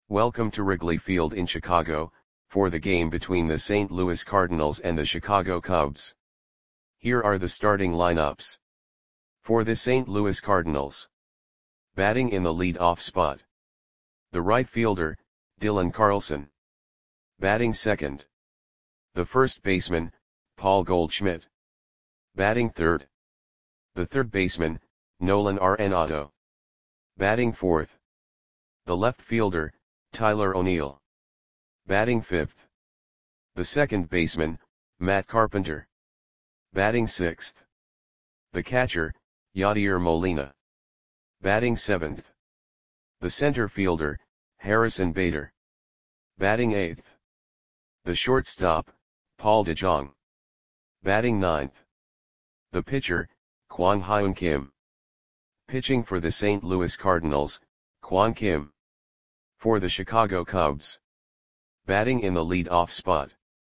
Welcome to Wrigley Field in Chicago, for the game between the St. Louis Cardinals and the Chicago Cubs. Here are the starting lineups. For the St. Louis Cardinals. Batting in the lead-off spot. The right fielder, Dylan Carlson. Batting second. The first baseman, Paul Goldschmidt. Batting third. The third baseman, Nolan Arenado. Batting fourth. The left fielder, Tyler O'Neill. Batting fifth. The second baseman, Matt Carpenter. Batting sixth. The catcher, Yadier Molina. Batting seventh. The center fielder, Harrison Bader. Batting eighth. The shortstop, Paul DeJong. Batting ninth. The pitcher, Kwang Hyun Kim. Pitching for the St. Louis Cardinals, Kwang Kim. For the Chicago Cubs. Batting in the lead-off spot.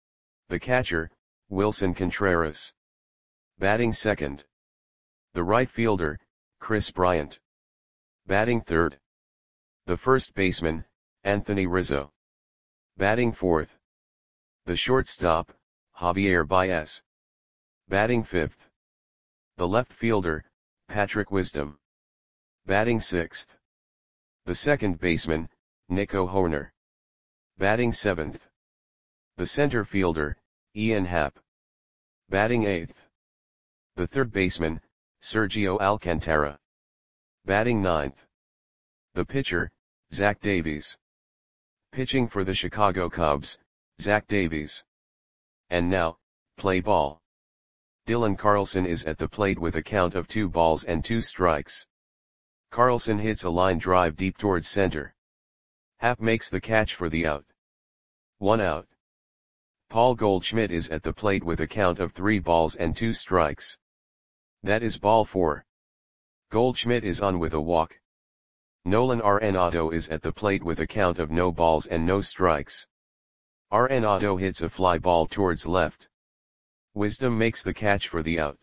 The catcher, Wilson Contreras. Batting second. The right fielder, Kris Bryant. Batting third. The first baseman, Anthony Rizzo. Batting fourth. The shortstop, Javier Baez. Batting fifth. The left fielder, Patrick Wisdom. Batting sixth. The second baseman, Nico Hoerner. Batting seventh. The center fielder, Ian Happ. Batting eighth. The third baseman, Sergio Alcantara. Batting ninth. The pitcher, Zach Davies. Pitching for the Chicago Cubs, Zach Davies. And now, play ball. Dylan Carlson is at the plate with a count of 2 balls and 2 strikes. Carlson hits a line drive deep towards center. Happ makes the catch for the out. 1 out. Paul Goldschmidt is at the plate with a count of 3 balls and 2 strikes. That is ball 4. Goldschmidt is on with a walk. Nolan Arenado is at the plate with a count of no balls and no strikes. Arenado hits a fly ball towards left. Wisdom makes the catch for the out.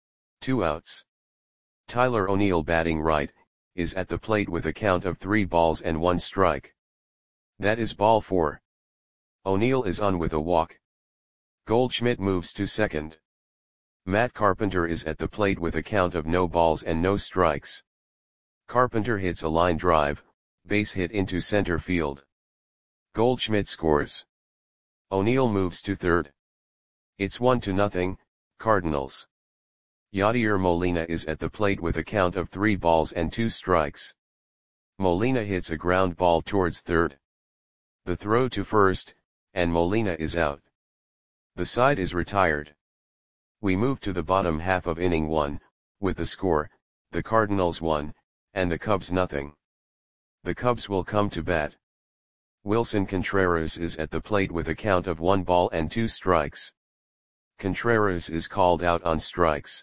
2 outs. Tyler O'Neill, batting right, is at the plate with a count of 3 balls and 1 strike. That is ball 4. O'Neill is on with a walk. Goldschmidt moves to second. Matt Carpenter is at the plate with a count of no balls and no strikes. Carpenter hits a line drive, base hit into center field. Goldschmidt scores. O'Neill moves to third. It's 1-0, Cardinals. Yadier Molina is at the plate with a count of 3 balls and 2 strikes. Molina hits a ground ball towards third. The throw to first, and Molina is out. The side is retired. We move to the bottom half of inning 1, with the score, the Cardinals 1, and the Cubs 0. The Cubs will come to bat. Wilson Contreras is at the plate with a count of 1 ball and 2 strikes. Contreras is called out on strikes.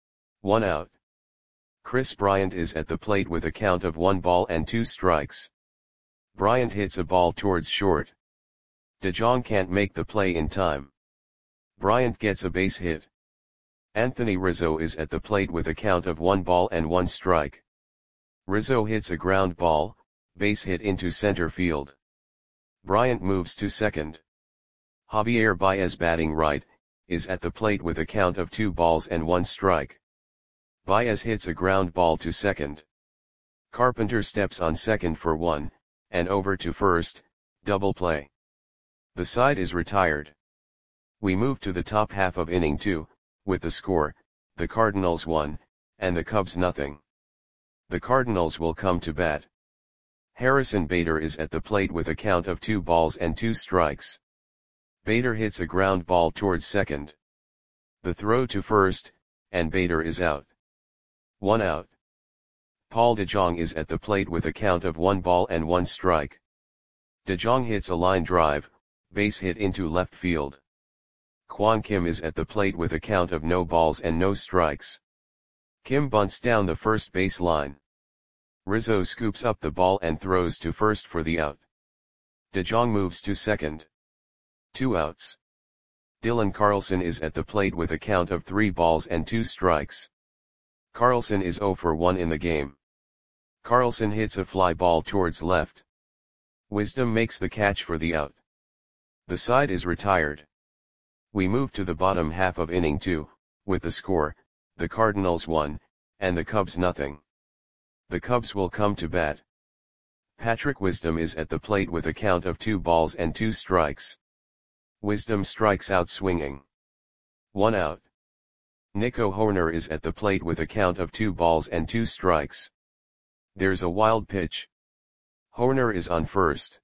1 out. Kris Bryant is at the plate with a count of 1 ball and 2 strikes. Bryant hits a ball towards short. DeJong can't make the play in time. Bryant gets a base hit. Anthony Rizzo is at the plate with a count of 1 ball and 1 strike. Rizzo hits a ground ball, base hit into center field. Bryant moves to second. Javier Baez, batting right, is at the plate with a count of 2 balls and 1 strike. Baez hits a ground ball to second. Carpenter steps on second for 1, and over to first, double play. The side is retired. We move to the top half of inning 2, with the score, the Cardinals 1, and the Cubs 0. The Cardinals will come to bat. Harrison Bader is at the plate with a count of 2 balls and 2 strikes. Bader hits a ground ball towards second. The throw to first, and Bader is out. 1 out. Paul DeJong is at the plate with a count of 1 ball and 1 strike. DeJong hits a line drive, base hit into left field. Kwang Kim is at the plate with a count of no balls and no strikes. Kim bunts down the first base line. Rizzo scoops up the ball and throws to first for the out. DeJong moves to second. 2 outs. Dylan Carlson is at the plate with a count of 3 balls and 2 strikes. Carlson is 0 for 1 in the game. Carlson hits a fly ball towards left. Wisdom makes the catch for the out. The side is retired. We move to the bottom half of inning 2, with the score, the Cardinals 1, and the Cubs nothing. The Cubs will come to bat. Patrick Wisdom is at the plate with a count of 2 balls and 2 strikes. Wisdom strikes out swinging. 1 out. Nico Hoerner is at the plate with a count of 2 balls and 2 strikes. There's a wild pitch. Hoerner is on first.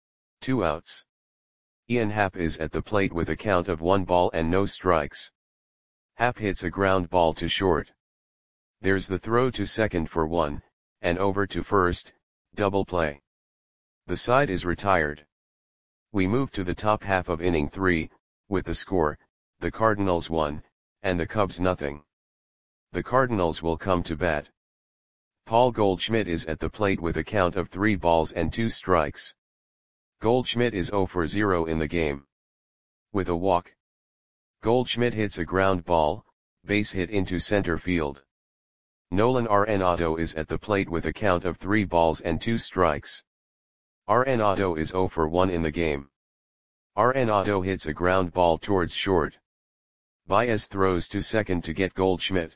2 outs. Ian Happ is at the plate with a count of 1 ball and no strikes. Happ hits a ground ball to short. There's the throw to second for 1, and over to first, double play. The side is retired. We move to the top half of inning 3, with the score, the Cardinals 1, and the Cubs nothing. The Cardinals will come to bat. Paul Goldschmidt is at the plate with a count of 3 balls and 2 strikes. Goldschmidt is 0 for 0 in the game. With a walk. Goldschmidt hits a ground ball, base hit into center field. Nolan Arenado is at the plate with a count of 3 balls and 2 strikes. Arenado is 0 for 1 in the game. Arenado hits a ground ball towards short. Baez throws to second to get Goldschmidt.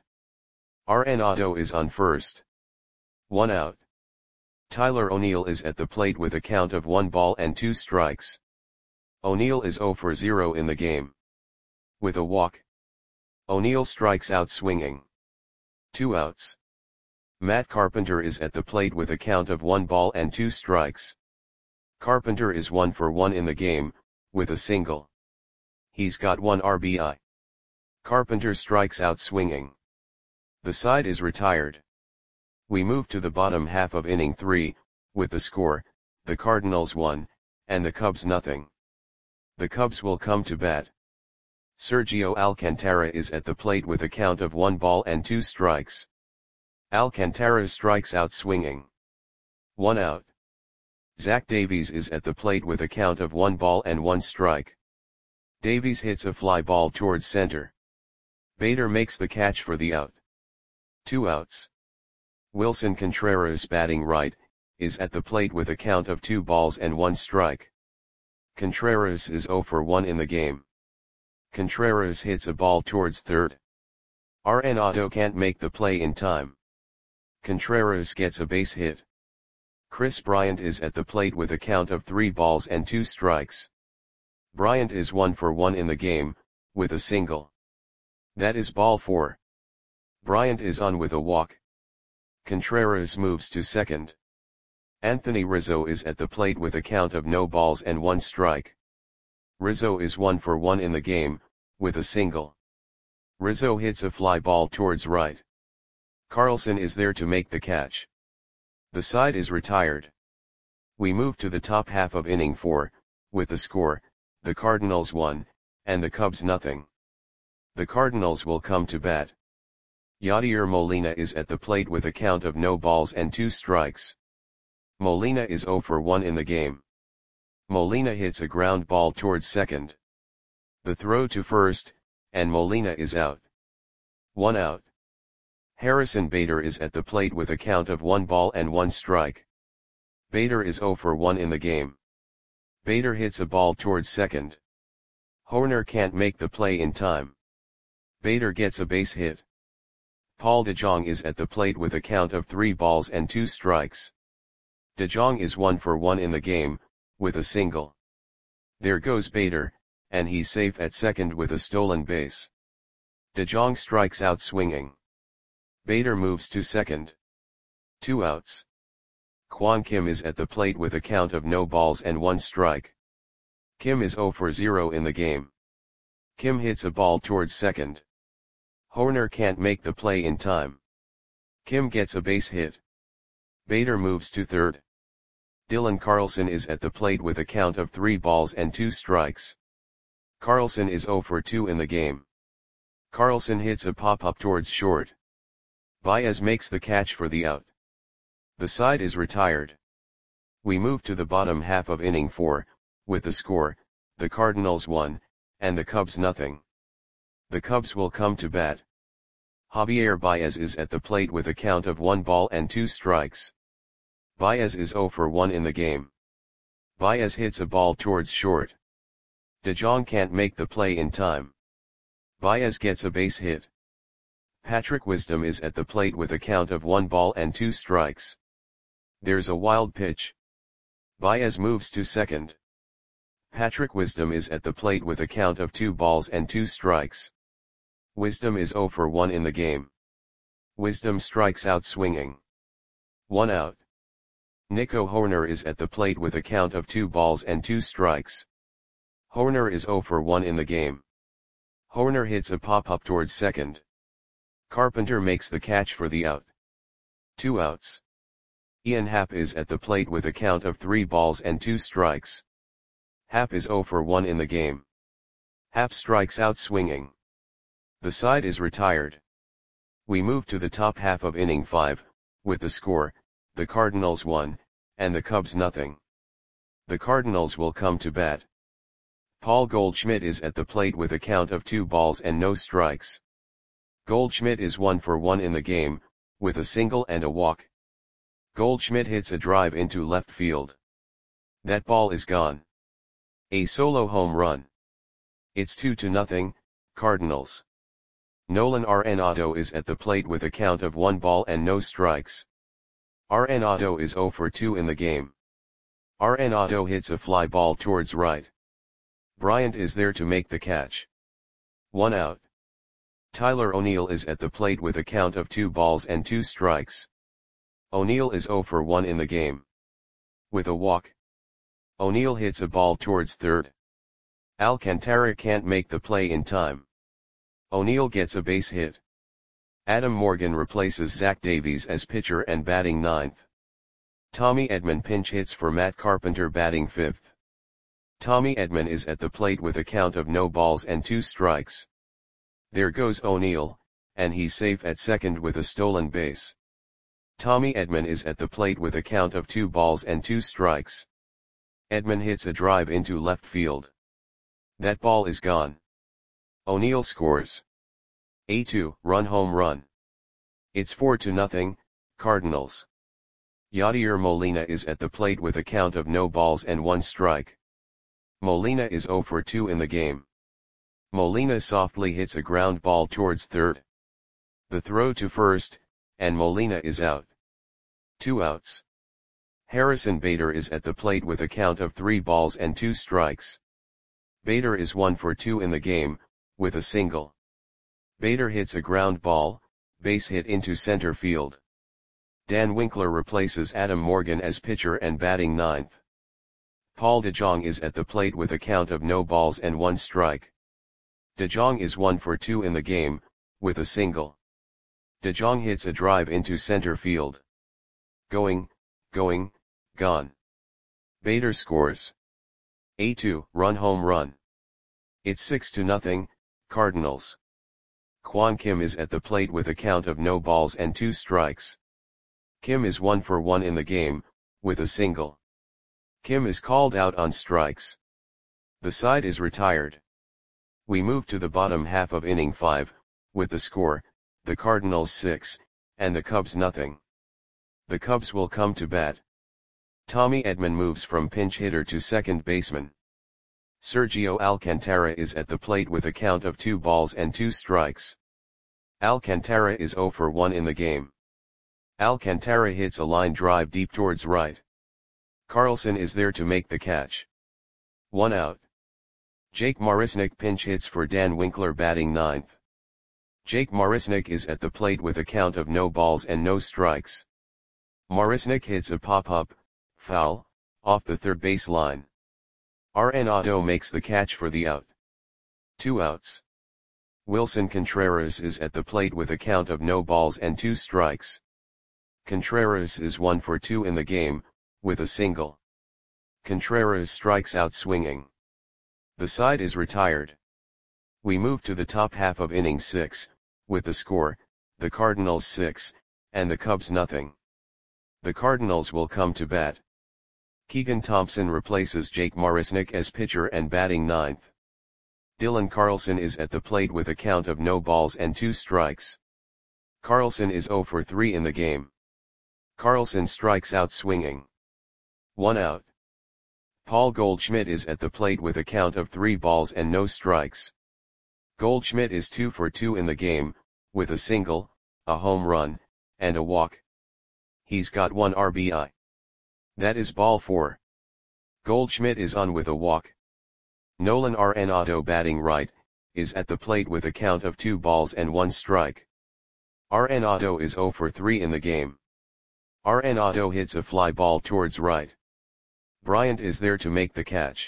Arenado is on first. 1 out. Tyler O'Neill is at the plate with a count of 1 ball and 2 strikes. O'Neill is 0 for 0 in the game. With a walk. O'Neill strikes out swinging. 2 outs. Matt Carpenter is at the plate with a count of 1 ball and 2 strikes. Carpenter is 1 for 1 in the game, with a single. He's got 1 RBI. Carpenter strikes out swinging. The side is retired. We move to the bottom half of inning 3, with the score, the Cardinals 1, and the Cubs nothing. The Cubs will come to bat. Sergio Alcantara is at the plate with a count of 1 ball and 2 strikes. Alcantara strikes out swinging. 1 out. Zach Davies is at the plate with a count of 1 ball and 1 strike. Davies hits a fly ball towards center. Bader makes the catch for the out. 2 outs. Wilson Contreras, batting right, is at the plate with a count of 2 balls and 1 strike. Contreras is 0 for 1 in the game. Contreras hits a ball towards third. Arenado can't make the play in time. Contreras gets a base hit. Chris Bryant is at the plate with a count of 3 balls and 2 strikes. Bryant is 1 for 1 in the game, with a single. That is ball 4. Bryant is on with a walk. Contreras moves to second. Anthony Rizzo is at the plate with a count of no balls and 1 strike. Rizzo is 1 for 1 in the game, with a single. Rizzo hits a fly ball towards right. Carlson is there to make the catch. The side is retired. We move to the top half of inning 4, with the score, the Cardinals 1, and the Cubs nothing. The Cardinals will come to bat. Yadier Molina is at the plate with a count of no balls and 2 strikes. Molina is 0 for 1 in the game. Molina hits a ground ball towards second. The throw to first, and Molina is out. 1 out. Harrison Bader is at the plate with a count of 1 ball and 1 strike. Bader is 0 for 1 in the game. Bader hits a ball towards second. Hoerner can't make the play in time. Bader gets a base hit. Paul DeJong is at the plate with a count of 3 balls and 2 strikes. DeJong is 1 for 1 in the game, with a single. There goes Bader, and he's safe at second with a stolen base. DeJong strikes out swinging. Bader moves to second. 2 outs. Kwon Kim is at the plate with a count of no balls and 1 strike. Kim is 0 for 0 in the game. Kim hits a ball towards second. Hoerner can't make the play in time. Kim gets a base hit. Bader moves to third. Dylan Carlson is at the plate with a count of 3 balls and 2 strikes. Carlson is 0 for 2 in the game. Carlson hits a pop-up towards short. Baez makes the catch for the out. The side is retired. We move to the bottom half of inning 4, with the score, the Cardinals 1, and the Cubs nothing. The Cubs will come to bat. Javier Baez is at the plate with a count of 1 ball and 2 strikes. Baez is 0 for 1 in the game. Baez hits a ball towards short. De Jong can't make the play in time. Baez gets a base hit. Patrick Wisdom is at the plate with a count of 1 ball and 2 strikes. There's a wild pitch. Baez moves to second. Patrick Wisdom is at the plate with a count of 2 balls and 2 strikes. Wisdom is 0 for 1 in the game. Wisdom strikes out swinging. 1 out. Nico Hoerner is at the plate with a count of 2 balls and 2 strikes. Hoerner is 0 for 1 in the game. Hoerner hits a pop-up towards second. Carpenter makes the catch for the out. 2 outs. Ian Happ is at the plate with a count of 3 balls and 2 strikes. Happ is 0 for 1 in the game. Happ strikes out swinging. The side is retired. We move to the top half of inning 5, with the score, the Cardinals 1, and the Cubs nothing. The Cardinals will come to bat. Paul Goldschmidt is at the plate with a count of 2 balls and no strikes. Goldschmidt is 1 for 1 in the game, with a single and a walk. Goldschmidt hits a drive into left field. That ball is gone. A solo home run. It's 2-0, Cardinals. Nolan Arenado is at the plate with a count of 1 ball and no strikes. Arenado is 0 for 2 in the game. Arenado hits a fly ball towards right. Bryant is there to make the catch. 1 out. Tyler O'Neill is at the plate with a count of 2 balls and 2 strikes. O'Neill is 0 for 1 in the game. With a walk. O'Neill hits a ball towards third. Alcantara can't make the play in time. O'Neill gets a base hit. Adam Morgan replaces Zach Davies as pitcher and batting ninth. Tommy Edman pinch hits for Matt Carpenter batting fifth. Tommy Edman is at the plate with a count of no balls and 2 strikes. There goes O'Neill, and he's safe at second with a stolen base. Tommy Edman is at the plate with a count of 2 balls and 2 strikes. Edman hits a drive into left field. That ball is gone. O'Neill scores a 2-run home run. It's 4-0, Cardinals. Yadier Molina is at the plate with a count of no balls and 1 strike. Molina is 0 for 2 in the game. Molina softly hits a ground ball towards third. The throw to first, and Molina is out. 2 outs. Harrison Bader is at the plate with a count of 3 balls and 2 strikes. Bader is 1 for 2 in the game, with a single. Bader hits a ground ball, base hit into center field. Dan Winkler replaces Adam Morgan as pitcher and batting ninth. Paul DeJong is at the plate with a count of no balls and 1 strike. DeJong is 1 for 2 in the game, with a single. DeJong hits a drive into center field. Going, gone. Bader scores a 2-run home run. It's 6-0, Cardinals. Kwon Kim is at the plate with a count of no balls and 2 strikes. Kim is 1 for 1 in the game, with a single. Kim is called out on strikes. The side is retired. We move to the bottom half of inning 5, with the score, the Cardinals 6, and the Cubs nothing. The Cubs will come to bat. Tommy Edman moves from pinch hitter to second baseman. Sergio Alcantara is at the plate with a count of 2 balls and 2 strikes. Alcantara is 0 for 1 in the game. Alcantara hits a line drive deep towards right. Carlson is there to make the catch. 1 out. Jake Marisnick pinch hits for Dan Winkler batting ninth. Jake Marisnick is at the plate with a count of no balls and no strikes. Marisnick hits a pop-up, foul, off the third base line. Arenado makes the catch for the out. 2 outs. Wilson Contreras is at the plate with a count of no balls and 2 strikes. Contreras is 1 for 2 in the game, with a single. Contreras strikes out swinging. The side is retired. We move to the top half of inning 6, with the score, the Cardinals 6, and the Cubs nothing. The Cardinals will come to bat. Keegan Thompson replaces Jake Marisnick as pitcher and batting ninth. Dylan Carlson is at the plate with a count of no balls and 2 strikes. Carlson is 0 for 3 in the game. Carlson strikes out swinging. 1 out. Paul Goldschmidt is at the plate with a count of 3 balls and no strikes. Goldschmidt is 2 for 2 in the game, with a single, a home run, and a walk. He's got 1 RBI. That is ball 4. Goldschmidt is on with a walk. Nolan Arenado, batting right, is at the plate with a count of 2 balls and 1 strike. Arenado is 0 for 3 in the game. Arenado hits a fly ball towards right. Bryant is there to make the catch.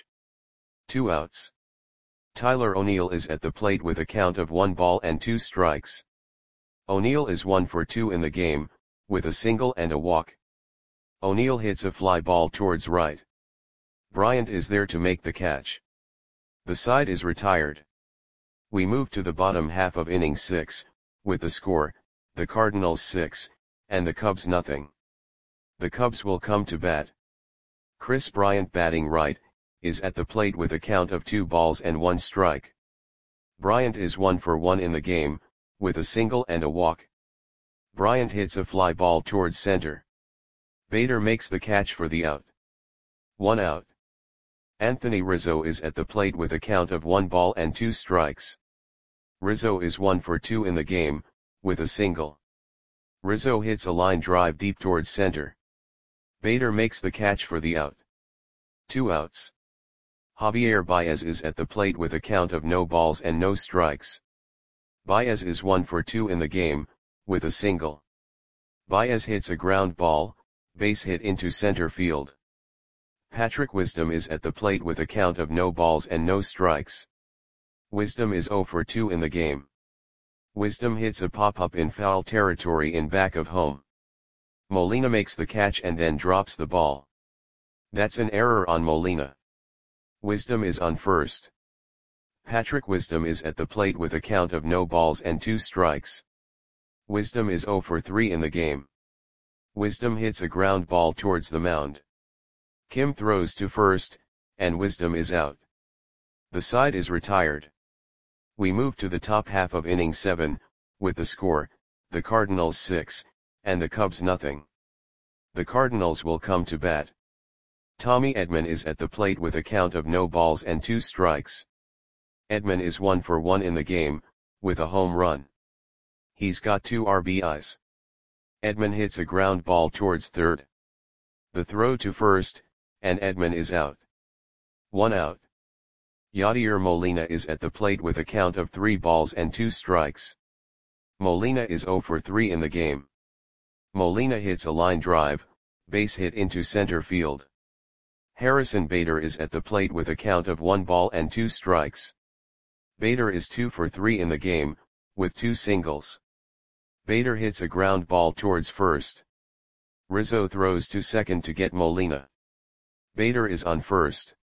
2 outs. Tyler O'Neill is at the plate with a count of 1 ball and 2 strikes. O'Neill is 1 for 2 in the game, with a single and a walk. O'Neill hits a fly ball towards right. Bryant is there to make the catch. The side is retired. We move to the bottom half of inning 6, with the score, the Cardinals 6, and the Cubs nothing. The Cubs will come to bat. Chris Bryant, batting right, is at the plate with a count of 2 balls and 1 strike. Bryant is 1 for 1 in the game, with a single and a walk. Bryant hits a fly ball towards center. Bader makes the catch for the out. 1 out. Anthony Rizzo is at the plate with a count of 1 ball and 2 strikes. Rizzo is 1 for 2 in the game, with a single. Rizzo hits a line drive deep towards center. Bader makes the catch for the out. 2 outs. Javier Baez is at the plate with a count of no balls and no strikes. Baez is 1 for 2 in the game, with a single. Baez hits a ground ball, base hit into center field. Patrick Wisdom is at the plate with a count of no balls and no strikes. Wisdom is 0 for 2 in the game. Wisdom hits a pop-up in foul territory in back of home. Molina makes the catch and then drops the ball. That's an error on Molina. Wisdom is on first. Patrick Wisdom is at the plate with a count of no balls and 2 strikes. Wisdom is 0 for 3 in the game. Wisdom hits a ground ball towards the mound. Kim throws to first, and Wisdom is out. The side is retired. We move to the top half of inning 7, with the score, the Cardinals 6, and the Cubs nothing. The Cardinals will come to bat. Tommy Edman is at the plate with a count of no balls and 2 strikes. Edman is 1 for 1 in the game, with a home run. He's got 2 RBIs. Edman hits a ground ball towards third. The throw to first, and Edman is out. 1 out. Yadier Molina is at the plate with a count of 3 balls and 2 strikes. Molina is 0 for 3 in the game. Molina hits a line drive, base hit into center field. Harrison Bader is at the plate with a count of 1 ball and 2 strikes. Bader is 2 for 3 in the game, with 2 singles. Bader hits a ground ball towards first. Rizzo throws to second to get Molina. Bader is on first.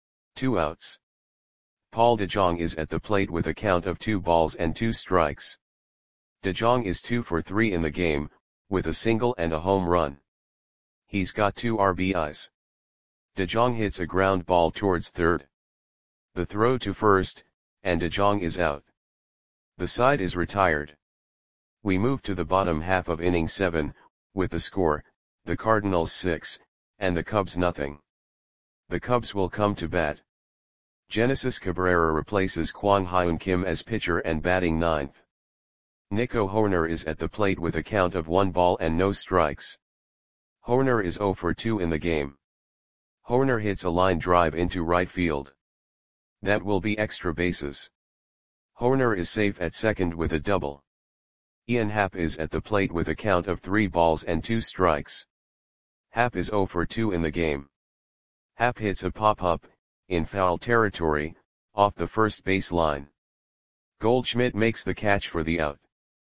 2 outs. Paul DeJong is at the plate with a count of 2 balls and 2 strikes. DeJong is 2 for 3 in the game, with a single and a home run. He's got 2 RBIs. DeJong hits a ground ball towards third. The throw to first, and DeJong is out. The side is retired. We move to the bottom half of inning 7, with the score, the Cardinals 6, and the Cubs nothing. The Cubs will come to bat. Genesis Cabrera replaces Kwang Hyun Kim as pitcher and batting ninth. Nico Hoerner is at the plate with a count of 1 ball and no strikes. Hoerner is 0 for 2 in the game. Hoerner hits a line drive into right field. That will be extra bases. Hoerner is safe at second with a double. Ian Happ is at the plate with a count of 3 balls and 2 strikes. Happ is 0 for 2 in the game. Happ hits a pop-up, in foul territory, off the first base line. Goldschmidt makes the catch for the out.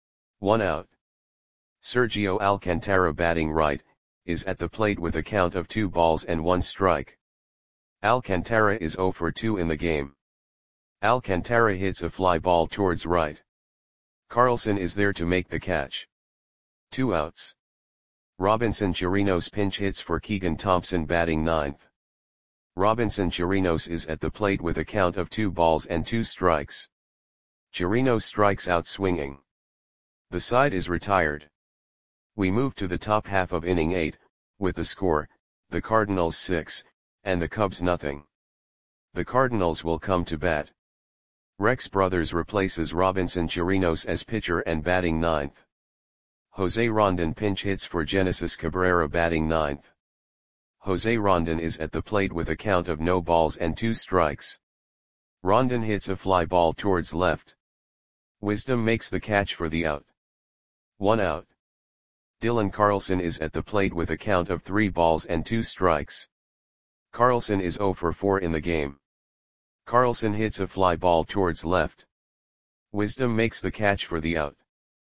1 out. Sergio Alcantara, batting right, is at the plate with a count of 2 balls and 1 strike. Alcantara is 0 for 2 in the game. Alcantara hits a fly ball towards right. Carlson is there to make the catch. 2 outs. Robinson Chirinos pinch hits for Keegan Thompson, batting ninth. Robinson Chirinos is at the plate with a count of 2 balls and 2 strikes. Chirinos strikes out swinging. The side is retired. We move to the top half of inning 8, with the score, the Cardinals 6, and the Cubs nothing. The Cardinals will come to bat. Rex Brothers replaces Robinson Chirinos as pitcher and batting ninth. Jose Rondon pinch hits for Genesis Cabrera batting ninth. Jose Rondon is at the plate with a count of no balls and 2 strikes. Rondon hits a fly ball towards left. Wisdom makes the catch for the out. 1 out. Dylan Carlson is at the plate with a count of 3 balls and 2 strikes. Carlson is 0 for 4 in the game. Carlson hits a fly ball towards left. Wisdom makes the catch for the out.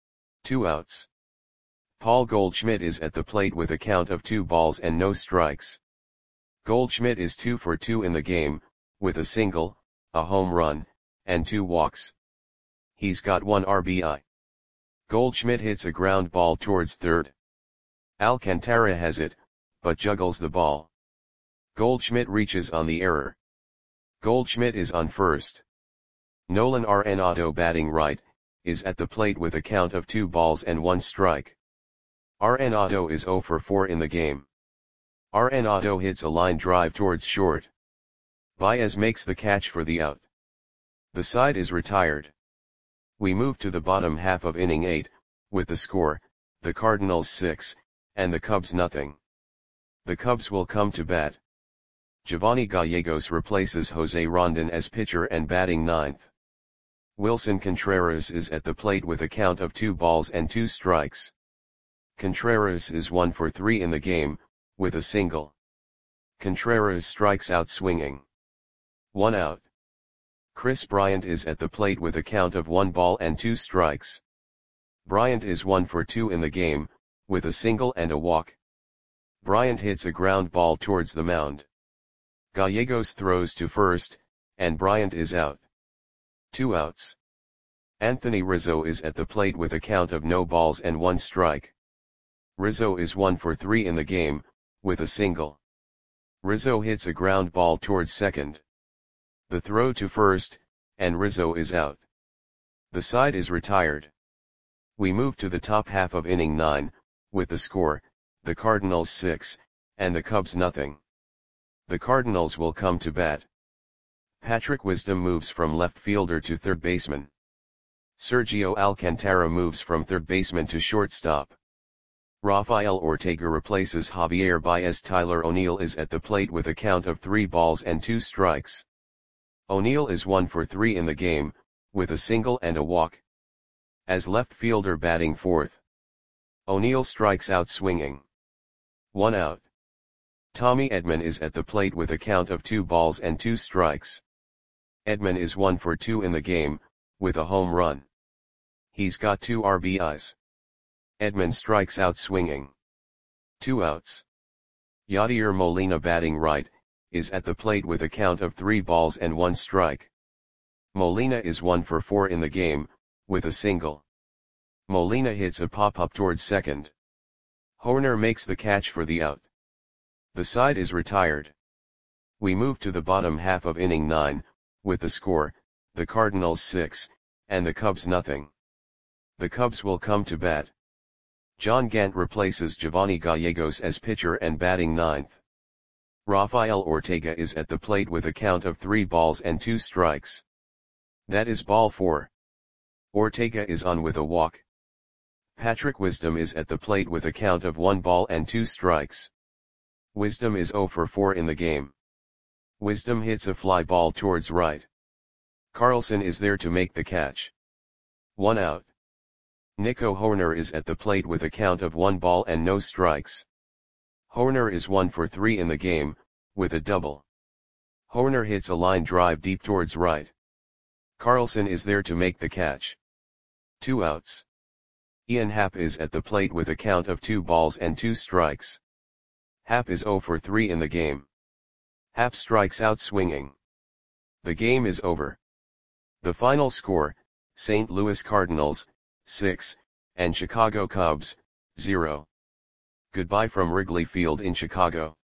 2 outs. Paul Goldschmidt is at the plate with a count of 2 balls and no strikes. Goldschmidt is 2 for 2 in the game, with a single, a home run, and 2 walks. He's got 1 RBI. Goldschmidt hits a ground ball towards third. Alcantara has it, but juggles the ball. Goldschmidt reaches on the error. Goldschmidt is on first. Nolan Arenado batting right, is at the plate with a count of 2 balls and 1 strike. Arenado is 0 for 4 in the game. Arenado hits a line drive towards short. Baez makes the catch for the out. The side is retired. We move to the bottom half of inning 8, with the score, the Cardinals 6, and the Cubs nothing. The Cubs will come to bat. Giovanni Gallegos replaces Jose Rondon as pitcher and batting ninth. Wilson Contreras is at the plate with a count of 2 balls and 2 strikes. Contreras is 1 for 3 in the game, with a single. Contreras strikes out swinging. 1 out. Chris Bryant is at the plate with a count of 1 ball and 2 strikes. Bryant is 1 for 2 in the game, with a single and a walk. Bryant hits a ground ball towards the mound. Gallegos throws to first, and Bryant is out. 2 outs. Anthony Rizzo is at the plate with a count of no balls and 1 strike. Rizzo is 1 for 3 in the game, with a single. Rizzo hits a ground ball towards second. The throw to first, and Rizzo is out. The side is retired. We move to the top half of inning 9, with the score, the Cardinals 6, and the Cubs nothing. The Cardinals will come to bat. Patrick Wisdom moves from left fielder to third baseman. Sergio Alcantara moves from third baseman to shortstop. Rafael Ortega replaces Javier Baez. Tyler O'Neill is at the plate with a count of 3 balls and 2 strikes. O'Neill is 1 for 3 in the game, with a single and a walk. As left fielder batting fourth. O'Neill strikes out swinging. 1 out. Tommy Edman is at the plate with a count of 2 balls and 2 strikes. Edman is 1 for 2 in the game, with a home run. He's got 2 RBIs. Edman strikes out swinging. 2 outs. Yadier Molina batting right, is at the plate with a count of 3 balls and 1 strike. Molina is 1 for 4 in the game, with a single. Molina hits a pop-up towards second. Horner makes the catch for the out. The side is retired. We move to the bottom half of inning 9, with the score, the Cardinals 6, and the Cubs nothing. The Cubs will come to bat. John Gant replaces Giovanni Gallegos as pitcher and batting ninth. Rafael Ortega is at the plate with a count of 3 balls and 2 strikes. That is ball 4. Ortega is on with a walk. Patrick Wisdom is at the plate with a count of 1 ball and 2 strikes. Wisdom is 0 for 4 in the game. Wisdom hits a fly ball towards right. Carlson is there to make the catch. 1 out. Nico Horner is at the plate with a count of 1 ball and no strikes. Horner is 1 for 3 in the game, with a double. Horner hits a line drive deep towards right. Carlson is there to make the catch. 2 outs. Ian Happ is at the plate with a count of 2 balls and 2 strikes. Happ is 0 for 3 in the game. Happ strikes out swinging. The game is over. The final score, St. Louis Cardinals, 6, and Chicago Cubs, 0. Goodbye from Wrigley Field in Chicago.